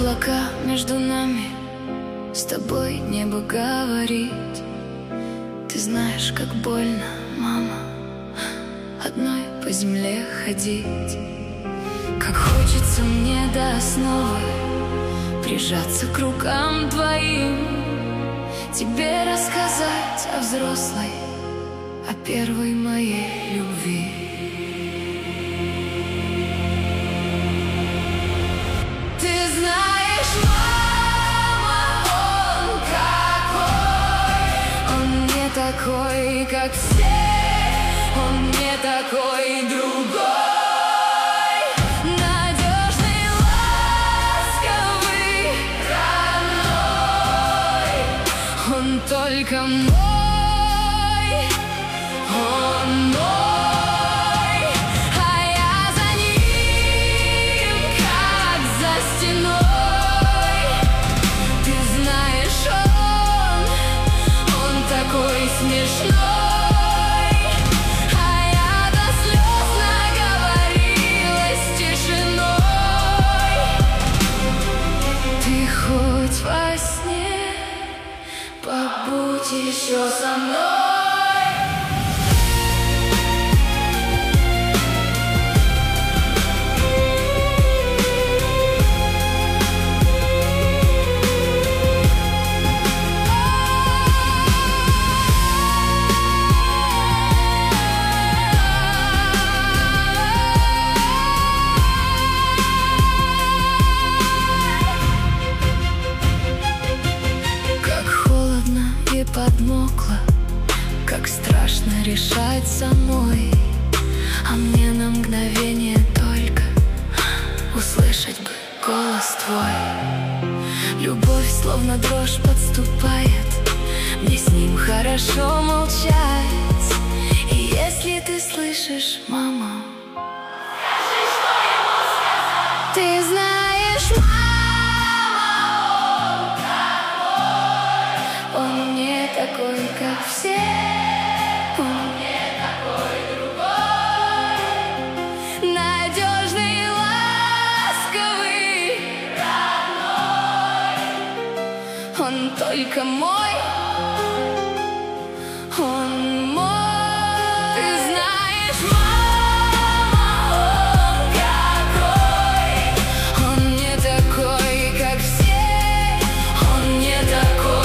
облака между нами, с тобой небо говорит. Ты знаешь, как больно, мама, одной по земле ходить. Как хочется мне до основы прижаться к рукам твоим, тебе рассказать о взрослой, о первой моей любви. Ты знаешь, мама, он какой, он не такой, как все, он не такой другой. Надежный, ласковый, родной, он только мой, он мой. Смешной, а я до слез наговорилась тишиной. Ты хоть во сне побудь еще со мной. Подмокла, как страшно решать самой, а мне на мгновение только услышать бы голос твой. Любовь словно дрожь подступает, мне с ним хорошо молчать. И если ты слышишь, мама, скажи, что ему сказать. Ты знаешь, мама, такой, как все, он не такой другой. Надежный, ласковый, родной, он только мой, он мой. Ты знаешь, мама, он какой, он не такой, как все, он не такой.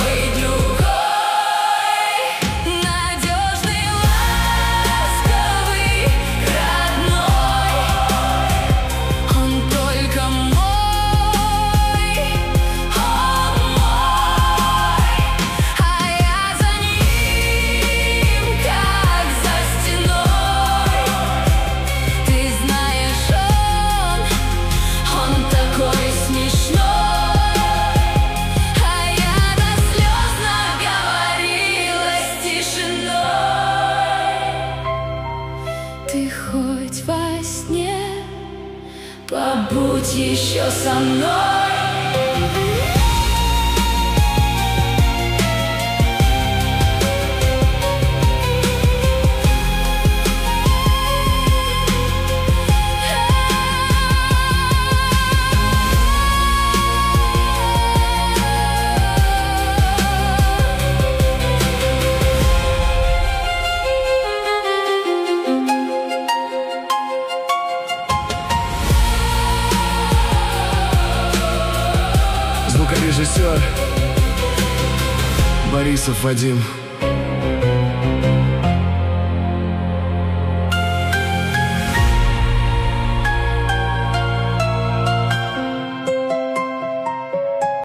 Ты хоть во сне побудь еще со мной. Звукорежиссер Борисов Вадим.